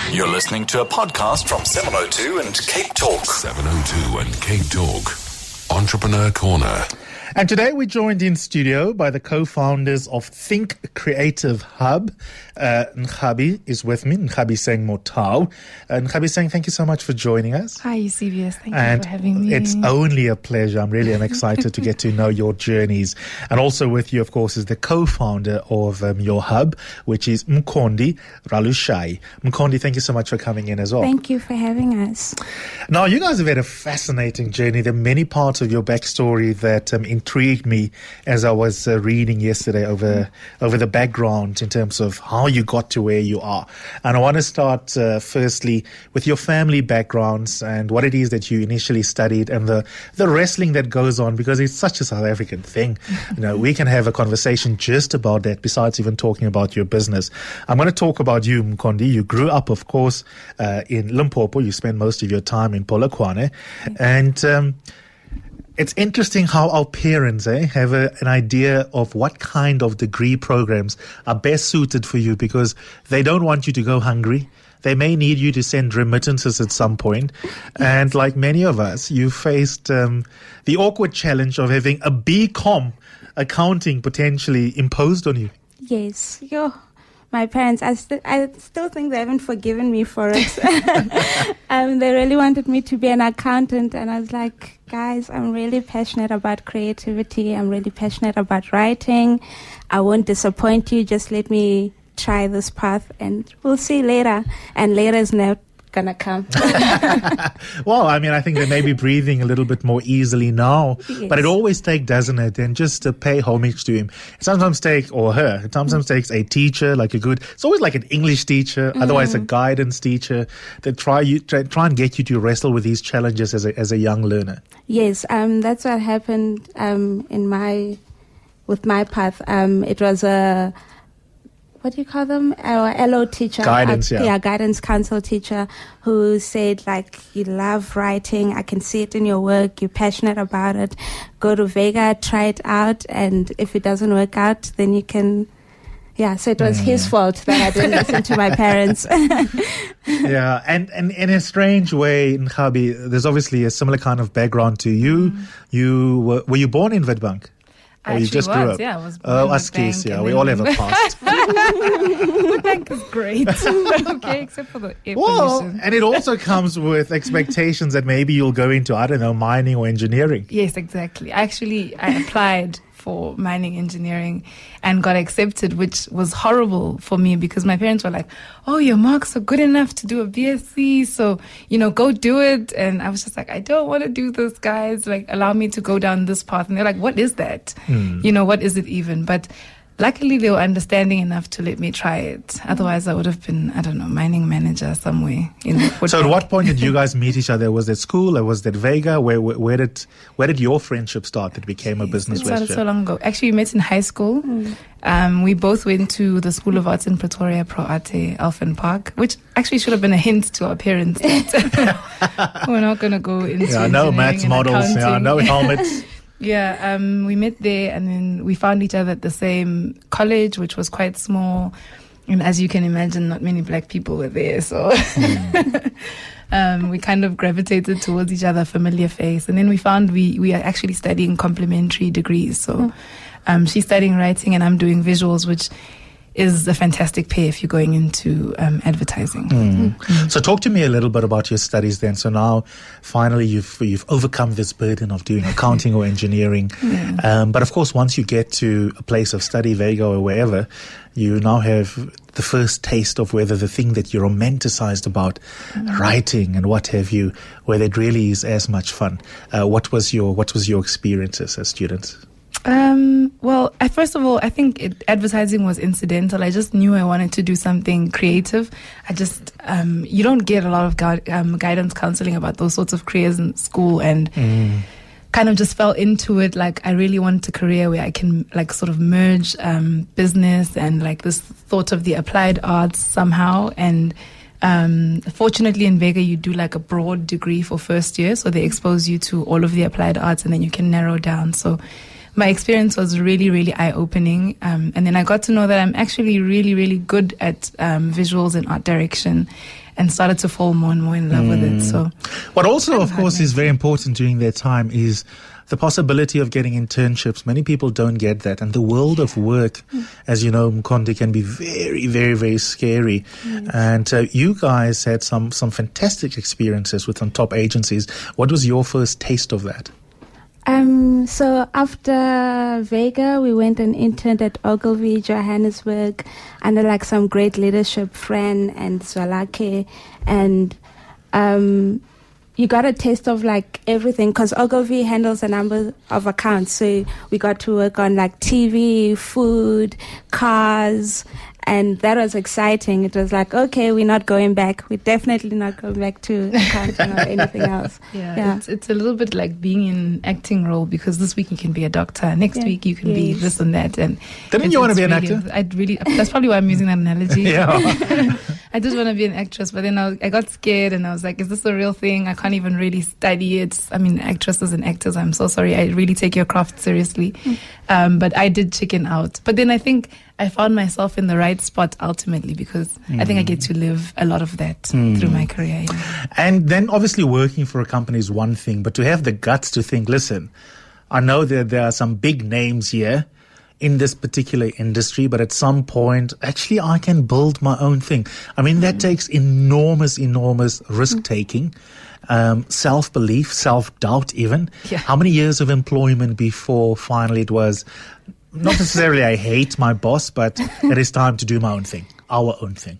You're listening to a podcast from 702 and Cape Talk. 702 and Cape Talk. Entrepreneur Corner. And today we're joined in studio by the co-founders of Think Creative Hub. Nkgabi is with me, Nkgabi Seng Motau. Nkgabi Seng, thank you so much for joining us. Hi, CBS. Thank you for having me. It's only a pleasure. I'm excited to get to know your journeys. And also with you, of course, is the co-founder of your hub, which is Mkhondi Ralushai. Mkhondi, thank you so much for coming in as well. Thank you for having us. Now, you guys have had a fascinating journey. There are many parts of your backstory that intrigued me as I was reading yesterday over the background in terms of how you got to where you are. And I want to start firstly with your family backgrounds and what it is that you initially studied and the wrestling that goes on, because it's such a South African thing. You know, we can have a conversation just about that besides even talking about your business. I'm going to talk about you, Mkhondi. You grew up, of course, in Limpopo. You spent most of your time in Polokwane. And it's interesting how our parents have an idea of what kind of degree programs are best suited for you, because they don't want you to go hungry. They may need you to send remittances at some point. And like many of us, you faced the awkward challenge of having a BCom accounting potentially imposed on you. Yes. My parents, I still think they haven't forgiven me for it. They really wanted me to be an accountant, and I was like, guys, I'm really passionate about creativity. I'm really passionate about writing. I won't disappoint you. Just let me try this path, and we'll see later. And later is not gonna come. Well, I mean, I think they may be breathing a little bit more easily now, yes. But it always takes, doesn't it? And just to pay homage to him, it sometimes takes takes a teacher, it's always like an English teacher, otherwise a guidance teacher, that try and get you to wrestle with these challenges as a young learner. Yes, that's what happened with my path. It was a, what do you call them? Our LO teacher. Guidance, guidance council teacher, who said, you love writing. I can see it in your work. You're passionate about it. Go to Vega, try it out. And if it doesn't work out, then you can... Yeah, so it was his fault that I didn't listen to my parents. Yeah, and in a strange way, Nkgabi, there's obviously a similar kind of background to you. Were you born in Witbank? I you just grew up? Yeah, I was born in Witbank. Yeah, we all have a past. Witbank is great. Okay, except for the air pollution. And it also comes with expectations that maybe you'll go into, mining or engineering. Yes, exactly. Actually, I applied for mining engineering and got accepted, which was horrible for me because my parents were like, oh, your marks are good enough to do a BSc, so, go do it. And I was just like, I don't want to do this, guys. Allow me to go down this path. And they're like, what is that? What is it even? But luckily, they were understanding enough to let me try it. Otherwise, I would have been, mining manager somewhere. So at what point did you guys meet each other? Was it school or was it Vega? Where did your friendship start that became a business venture? It started so long ago. Actually, we met in high school. We both went to the School of Arts in Pretoria, Pro Arte, Elfin Park, which actually should have been a hint to our parents that we're not going to go into no maths models, no helmets. Yeah, we met there and then we found each other at the same college, which was quite small. And as you can imagine, not many black people were there. So we kind of gravitated towards each other, familiar face. And then we found we are actually studying complementary degrees. So she's studying writing and I'm doing visuals, which is a fantastic pair if you're going into advertising. So talk to me a little bit about your studies then. So now finally you've overcome this burden of doing accounting or engineering. But of course, once you get to a place of study, Vega or wherever, you now have the first taste of whether the thing that you're romanticized about, writing and what have you, whether it really is as much fun. What was your experiences as students? Well, first of all, I think advertising was incidental. I just knew I wanted to do something creative. You don't get a lot of guidance counseling about those sorts of careers in school, and kind of just fell into it. I really wanted a career where I can sort of merge business and this thought of the applied arts somehow. And fortunately in Vega you do a broad degree for first year, so they expose you to all of the applied arts and then you can narrow down. So my experience was really, really eye-opening. And then I got to know that I'm actually really, really good at visuals and art direction, and started to fall more and more in love with it. So, what also, of course, is very important during that time is the possibility of getting internships. Many people don't get that. And the world of work, as you know, Mkondi, can be very, very, very scary. And you guys had some fantastic experiences with some top agencies. What was your first taste of that? So after Vega, we went and interned at Ogilvy, Johannesburg, under like some great leadership, Fran and Zwalake, and you got a taste of like everything, because Ogilvy handles a number of accounts. So we got to work on like TV, food, cars, and that was exciting. It was like, okay, we're not going back. We're definitely not going back to accounting or anything else. Yeah. It's a little bit like being in an acting role, because this week you can be a doctor, next week you can be this and that. And didn't you want to be an actor? That's probably why I'm using that analogy. Yeah. I did want to be an actress, but then I got scared and I was like, is this a real thing? I can't even really study it. I mean, actresses and actors, I'm so sorry. I really take your craft seriously. But I did chicken out. But then I think I found myself in the right spot ultimately, because I think I get to live a lot of that through my career. Yeah. And then obviously working for a company is one thing, but to have the guts to think, listen, I know that there are some big names here in this particular industry, but at some point, actually, I can build my own thing. I mean, that takes enormous risk-taking, self-belief, self-doubt even. Yeah. How many years of employment before finally it was, not necessarily I hate my boss, but it is time to do my own thing, our own thing?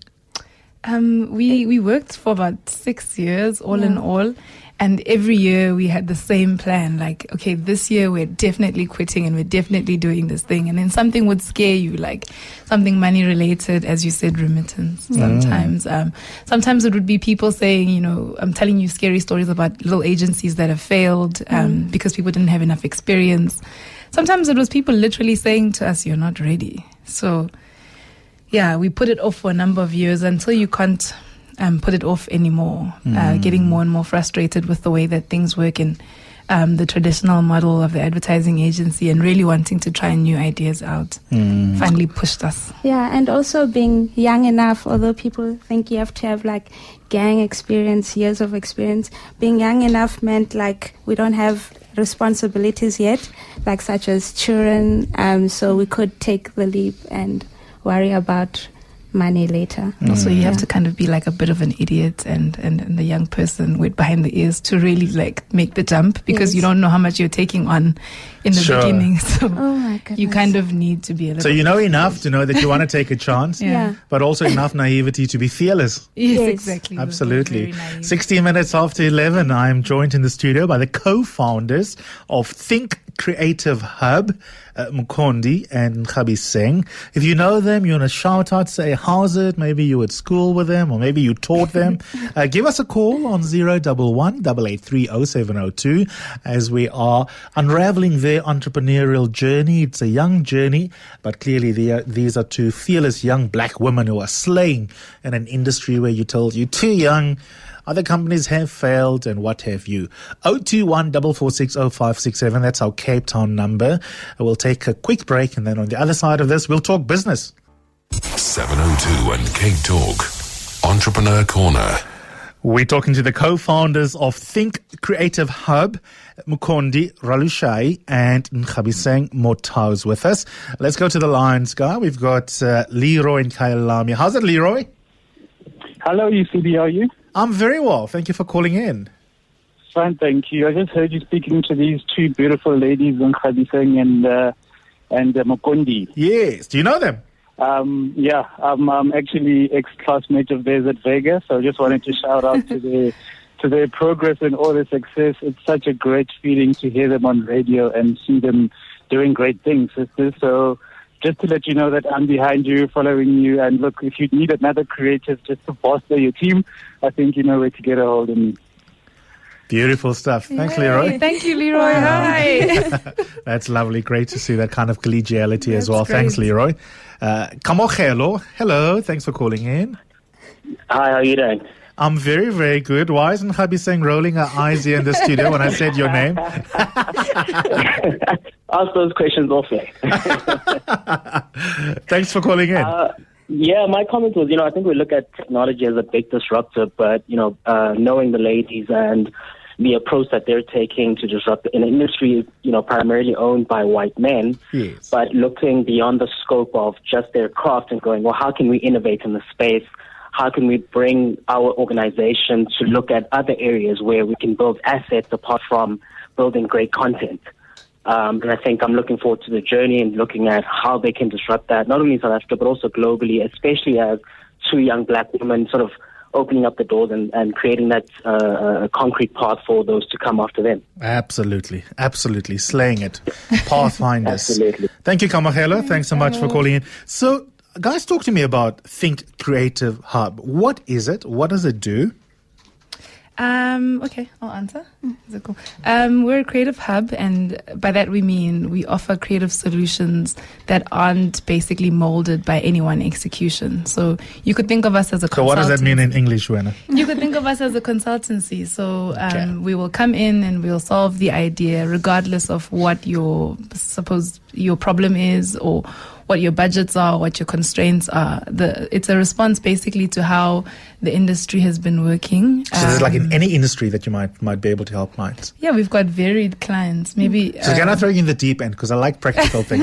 We worked for about 6 years, all in all. And every year we had the same plan, like, okay, this year we're definitely quitting and we're definitely doing this thing. And then something would scare you, like something money related, as you said, remittance sometimes. Sometimes it would be people saying, you know, I'm telling you scary stories about little agencies that have failed because people didn't have enough experience. Sometimes it was people literally saying to us, you're not ready. So, yeah, we put it off for a number of years until you can't put it off anymore, getting more and more frustrated with the way that things work in the traditional model of the advertising agency, and really wanting to try new ideas out finally pushed us. Yeah, and also being young enough, although people think you have to have like gang experience, years of experience, being young enough meant like we don't have responsibilities yet, like such as children, so we could take the leap and worry about money later. Also, you have to kind of be like a bit of an idiot and the young person with behind the ears to really like make the jump, because you don't know how much you're taking on in the beginning. So my goodness, you kind of need to be a little. So you know enough to know that you want to take a chance, but also enough naivety to be fearless. Yes, exactly. Absolutely. 16 minutes after 11, I'm joined in the studio by the co-founders of Think Creative Hub, Mkondi and Nkhabiseng. If you know them, you want to shout out, say, how's it? Maybe you were at school with them, or maybe you taught them. Give us a call on 011-883-0702 as we are unraveling their entrepreneurial journey. It's a young journey, but clearly these are two fearless young black women who are slaying in an industry where you're told you're too young. Other companies have failed, and what have you. 021-446-0567. That's our Cape Town number. We'll take a quick break, and then on the other side of this, we'll talk business. 702 and Cape Talk. Entrepreneur Corner. We're talking to the co-founders of Think Creative Hub, Mkondi Ralushai and Nkhabiseng Mothaus with us. Let's go to the lines, guy. We've got Leroy and Kyalami. How's it, Leroy? Hello, UCB. How are you? I'm very well. Thank you for calling in. Fine, thank you. I just heard you speaking to these two beautiful ladies, Nkhabiseng and Mkondi. Yes. Do you know them? Yeah, I'm actually ex-classmate of theirs at Vegas, so I just wanted to shout out to their progress and all their success. It's such a great feeling to hear them on radio and see them doing great things, sisters. So just to let you know that I'm behind you, following you, and look, if you need another creative just to bolster your team, I think you know where to get a hold of me. Beautiful stuff. Thanks, Leroy. Thank you, Leroy. Hi. That's lovely. Great to see that kind of collegiality as well. Great. Thanks, Leroy. Kamogelo. Hello. Thanks for calling in. Hi, how are you doing? I'm very, very good. Why isn't Nkhabiseng rolling her eyes here in the studio when I said your name? ask those questions off there. Thanks for calling in. Yeah, my comment was, I think we look at technology as a big disruptor, but, knowing the ladies and the approach that they're taking to disrupt an industry, primarily owned by white men, Yes. but looking beyond the scope of just their craft and going, well, how can we innovate in the space? How can we bring our organization to look at other areas where we can build assets apart from building great content? And I think I'm looking forward to the journey and looking at how they can disrupt that, not only in South Africa, but also globally, especially as two young black women sort of opening up the doors and creating that concrete path for those to come after them. Absolutely. Slaying it. Pathfinders. Absolutely. Thank you, Kamahela. Thanks so much for calling in. So, guys, talk to me about Think Creative Hub. What is it? What does it do? Okay, I'll answer. Is it cool? We're a creative hub, and by that we mean we offer creative solutions that aren't basically molded by any one execution. So you could think of us as a consultancy. So what does that mean in English, Wena? You could think of us as a consultancy. So we will come in and we'll solve the idea regardless of what your problem is or what your budgets are, what your constraints are. It's a response basically to how the industry has been working. So this is like in any industry that you might be able to help clients. Yeah, we've got varied clients. Maybe. So can I throw you in the deep end because I like practical things.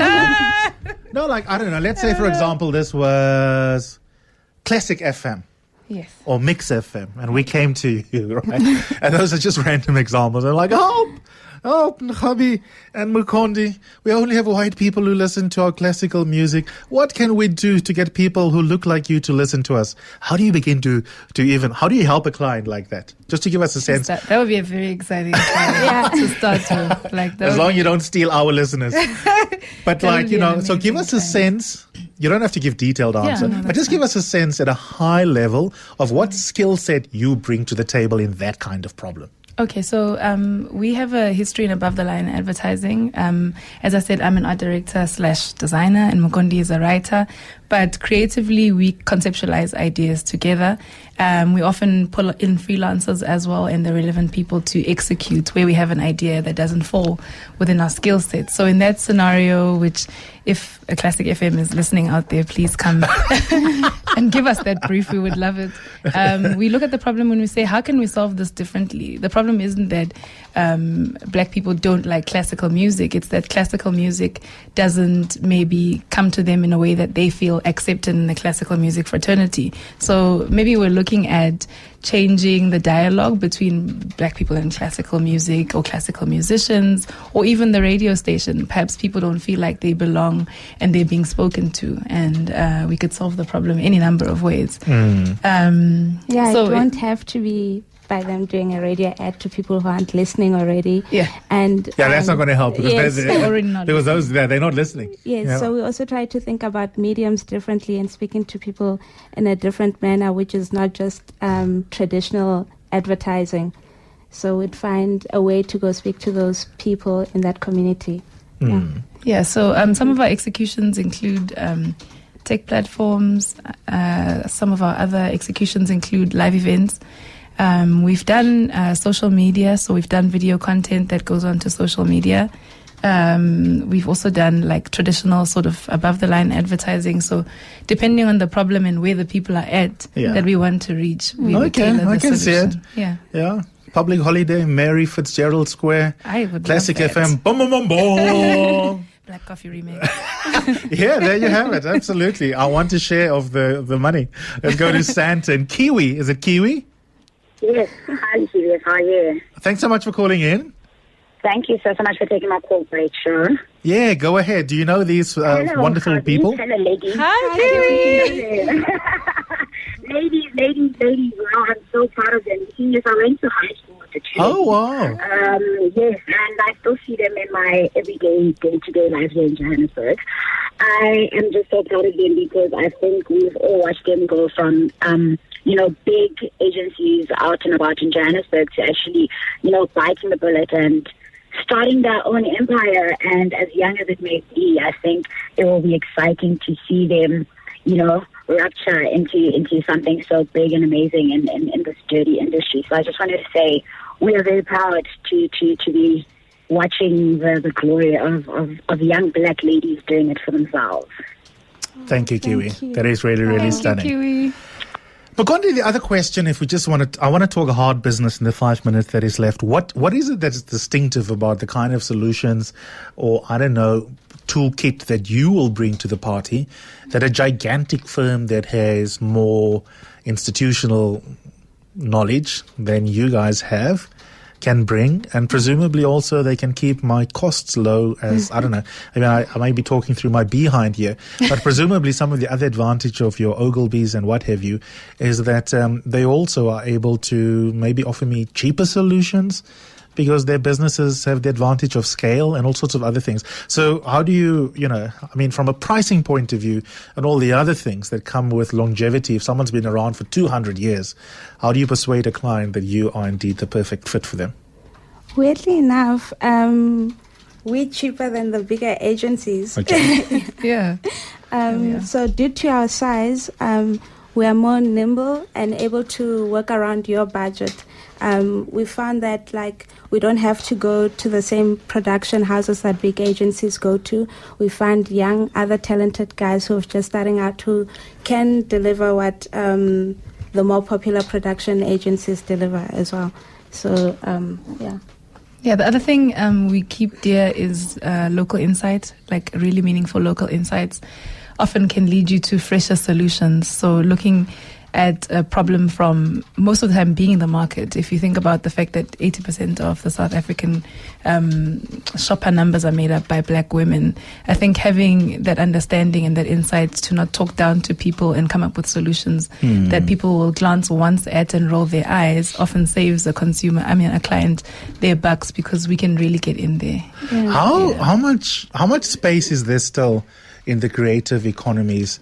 No, like I don't know. Let's say for example this was Classic FM. Yes. Or Mix FM, and we came to you, right? And those are just random examples. They're like, help, Nkhabi and Mukondi. We only have white people who listen to our classical music. What can we do to get people who look like you to listen to us? How do you begin how do you help a client like that? Just to give us a sense. That would be a very exciting to start with. As long as you don't steal our listeners. But so give us a sense. You don't have to give detailed answer, but just give us a sense at a high level of what skill set you bring to the table in that kind of problem. Okay, so we have a history in above-the-line advertising. As I said, I'm an art director / designer, and Mukondi is a writer. But creatively, we conceptualize ideas together. We often pull in freelancers as well and the relevant people to execute where we have an idea that doesn't fall within our skill set. So in that scenario, which if a Classic FM is listening out there, please come and give us that brief. We would love it. We look at the problem when we say, how can we solve this differently? The problem isn't that black people don't like classical music. It's that classical music doesn't maybe come to them in a way that they feel accepted in the classical music fraternity. So maybe we're looking at changing the dialogue between black people and classical music or classical musicians or even the radio station. Perhaps people don't feel like they belong and they're being spoken to, and we could solve the problem any number of ways. It won't have to be by them doing a radio ad to people who aren't listening already. And that's not going to help because they're already not. There was those there, they're not listening. Yes, so we also try to think about mediums differently and speaking to people in a different manner, which is not just traditional advertising. So we'd find a way to go speak to those people in that community. So some of our executions include tech platforms. Some of our other executions include live events. We've done social media, so we've done video content that goes onto social media. We've also done like traditional sort of above-the-line advertising. So depending on the problem and where the people are at that we want to reach, we would tailor the I can solution. see it. Yeah. Public holiday, Mary Fitzgerald Square, I would Classic love that. FM, boom, boom, boom, boom. Black Coffee remake. Yeah, there you have it. Absolutely. I want a share of the money. Let's go to Santa and Kiwi. Is it Kiwi? Yes. Hi, Julius. How are you? Thanks so much for calling in. Thank you so much for taking my call. Great show. Yeah, go ahead. Do you know these wonderful people? Hello, ladies. Hi, Kiwi. Ladies. Wow, I'm so proud of them. Yes, I went to high school with the two. Oh, wow. Yes, and I still see them in my everyday, day-to-day life here in Johannesburg. I am just so proud of them because I think we've all watched them go from big agencies out and about in Johannesburg to actually, biting the bullet and starting their own empire. And as young as it may be, I think it will be exciting to see them, rupture into something so big and amazing in this dirty industry. So I just wanted to say we are very proud to be watching the glory of young black ladies doing it for themselves. Thank you, Kiwi. Thank you. That is really, really stunning. Kiwi. But going to the other question, if we just I want to talk hard business in the 5 minutes that is left. What is it that is distinctive about the kind of solutions or, I don't know, toolkit that you will bring to the party that a gigantic firm that has more institutional knowledge than you guys have can bring, and presumably also they can keep my costs low as, I don't know, I mean, I may be talking through my behind here, but presumably some of the other advantage of your Ogilvy's and what have you is that they also are able to maybe offer me cheaper solutions because their businesses have the advantage of scale and all sorts of other things. So how do you, I mean, from a pricing point of view and all the other things that come with longevity, if someone's been around for 200 years, how do you persuade a client that you are indeed the perfect fit for them? Weirdly enough, we're cheaper than the bigger agencies. Okay. Yeah. So due to our size, we are more nimble and able to work around your budget. We found that we don't have to go to the same production houses that big agencies go to. We find young, other talented guys who are just starting out who can deliver what the more popular production agencies deliver as well. So, yeah. Yeah, the other thing we keep dear is local insight, like really meaningful local insights often can lead you to fresher solutions. So looking at a problem from most of the time being in the market. If you think about the fact that 80% of the South African shopper numbers are made up by black women, I think having that understanding and that insight to not talk down to people and come up with solutions that people will glance once at and roll their eyes often saves a client their bucks, because we can really get in there. Yeah. How much space is there still in the creative economies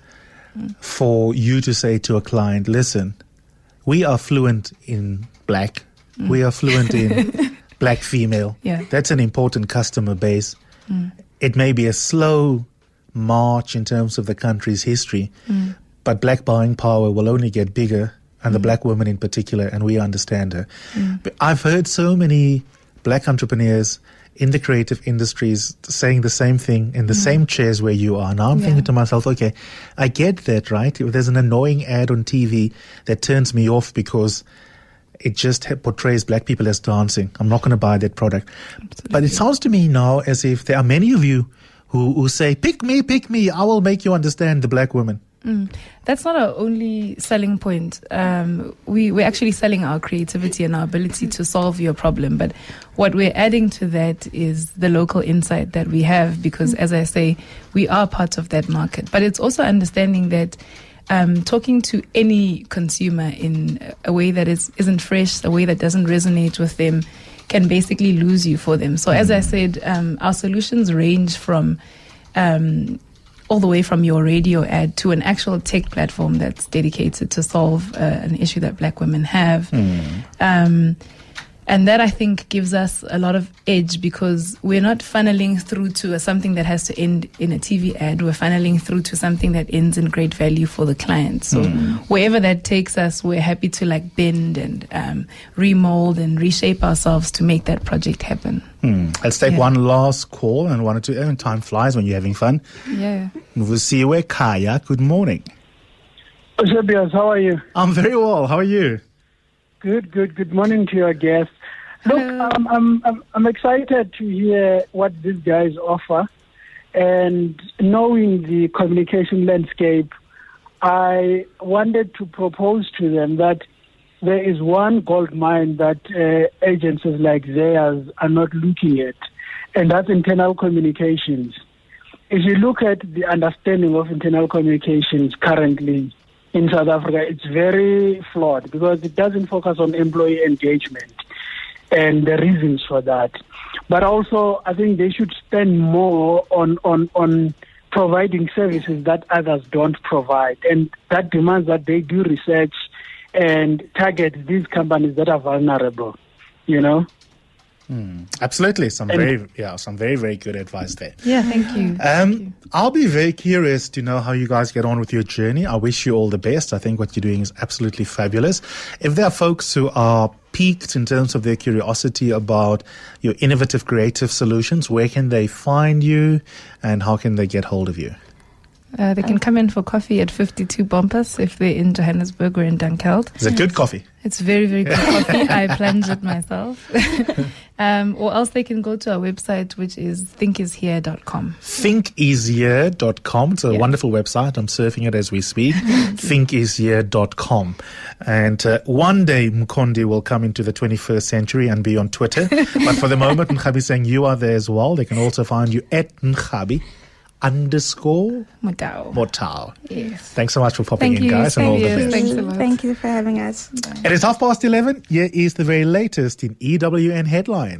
for you to say to a client, listen, we are fluent in black, we are fluent in black female. Yeah. That's an important customer base. It may be a slow march in terms of the country's history, but black buying power will only get bigger, and the black woman in particular, and we understand her. But I've heard so many black entrepreneurs in the creative industries saying the same thing in the same chairs where you are. Now I'm thinking to myself, okay, I get that, right? If there's an annoying ad on TV that turns me off because it just portrays black people as dancing, I'm not going to buy that product. Absolutely. But it sounds to me now as if there are many of you who say, pick me, I will make you understand the black woman. That's not our only selling point. We're actually selling our creativity and our ability to solve your problem. But what we're adding to that is the local insight that we have, because, as I say, we are part of that market. But it's also understanding that talking to any consumer in a way that isn't fresh, a way that doesn't resonate with them, can basically lose you for them. So, as I said, our solutions range from all the way from your radio ad to an actual tech platform that's dedicated to solve an issue that black women have. And that, I think, gives us a lot of edge, because we're not funneling through to something that has to end in a TV ad. We're funneling through to something that ends in great value for the client. So wherever that takes us, we're happy to bend and remold and reshape ourselves to make that project happen. Let's take one last call, and one or two. And time flies when you're having fun. Yeah. Vusiwe Kaya, good morning. Tobias, how are you? I'm very well. How are you? Good morning to your guests. Look, I'm excited to hear what these guys offer, and knowing the communication landscape, I wanted to propose to them that there is one gold mine that agencies like theirs are not looking at, and that's internal communications. If you look at the understanding of internal communications currently in South Africa, it's very flawed, because it doesn't focus on employee engagement and the reasons for that. But also, I think they should spend more on providing services that others don't provide, and that demands that they do research and target these companies that are vulnerable, Absolutely. Some very, very good advice there. Yeah, thank you. I'll be very curious to know how you guys get on with your journey. I wish you all the best. I think what you're doing is absolutely fabulous. If there are folks who are piqued in terms of their curiosity about your innovative creative solutions, where can they find you and how can they get hold of you? They can come in for coffee at 52 Bumpers if they're in Johannesburg or in Dunkeld. Is it good coffee? It's very, very good coffee. I plunge it myself. Or else they can go to our website, which is thinkishere.com. Thinkishere.com. It's a wonderful website. I'm surfing it as we speak. Thinkishere.com. And one day Mkondi will come into the 21st century and be on Twitter. But for the moment, Nkhabi is saying you are there as well. They can also find you at Nkhabi _Motau. Yes. Thanks so much for popping in, guys, and all the best. Thanks a lot. Thank you for having us. It is 11:30. Here is the very latest in EWN Headline.